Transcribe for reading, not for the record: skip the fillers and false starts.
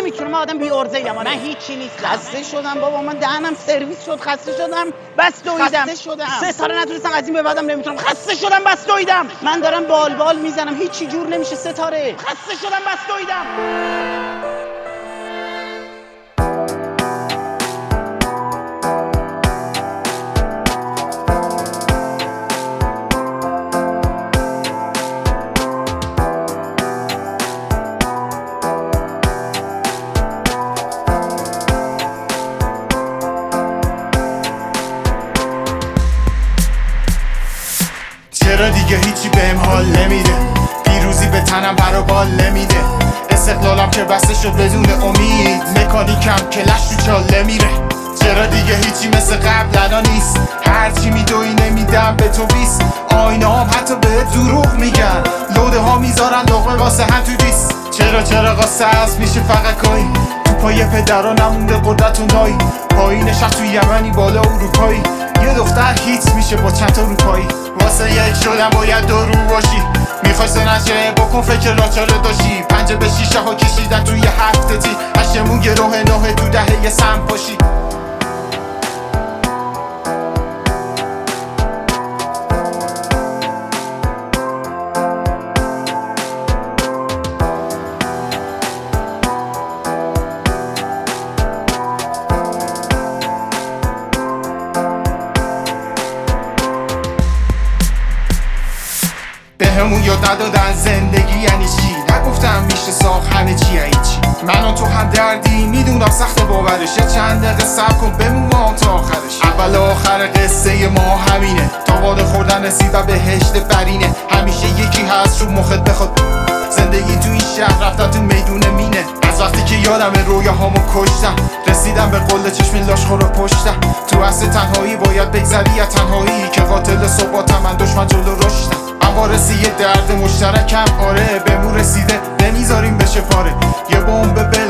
نمیتونم، من آدم بی عرضه ام. من هیچی نیستم. خسته شدم بابا، من دهنم سرویس شد، خسته شدم، بس دویدم، خسته شدم. ستاره نتونستم از این به بعدم نمیتونم، خسته شدم، بس دویدم. من دارم بال میزنم، هیچی جور نمیشه ستاره. خسته شدم، بس دویدم. چرا دیگه هیچی بهم حال نمیده، پیروزی به تنم پر و بال نمیده، استقلالم که بسته شد بدون امید، مکانیکم که لش تو چاله میره. چرا دیگه هیچی مثل قبل الان نیست، هرچی میدوی نمیدم به تو بیست، آینه هم حتی به دروغ میگن، لوده ها میذارن لقمه واسه هم تو دیست. چرا قصه هست میشه فقط کایی، تو پای پدرها نمونده قدرت و نایی، پایین شخص تو یمنی بالا اروپایی، یه دختر هیت میشه با چند تا روپایی. واسه یک شدن باید دو رو باشی، میخوای سنجه بکن فکر راچاره داشتی، پنجه به شیشه ها کشیدن توی هفته تی، هشمون گروه نه تو دهه سم پاشی. بهمون یاد ندادن زندگی یعنی چی، نگفتم میشه ساخت همه چی یعنی چی. من و تو هم دردی میدونم سخت باورش، چند دقیقه صبر کن بمون ما تا آخرش. اول و آخر قصه ما همینه، تا باده خوردن رسید و بهشت برینه، همیشه یکی هست رو مخت بخواد، زندگی تو این شهر رفتن تو میدون مینه. از وقتی که یادم رویاهامو کشتم، رسیدم به قله چشم لاشخور رو پشتم، تو اصل تنهایی باید بگذری از تنهایی، که قاتل ثباتم من دشمن جلو رشدم. وارسی یه درد مشترکم، آره بهمون رسیده نمیذاریم بشه پاره، یه بمب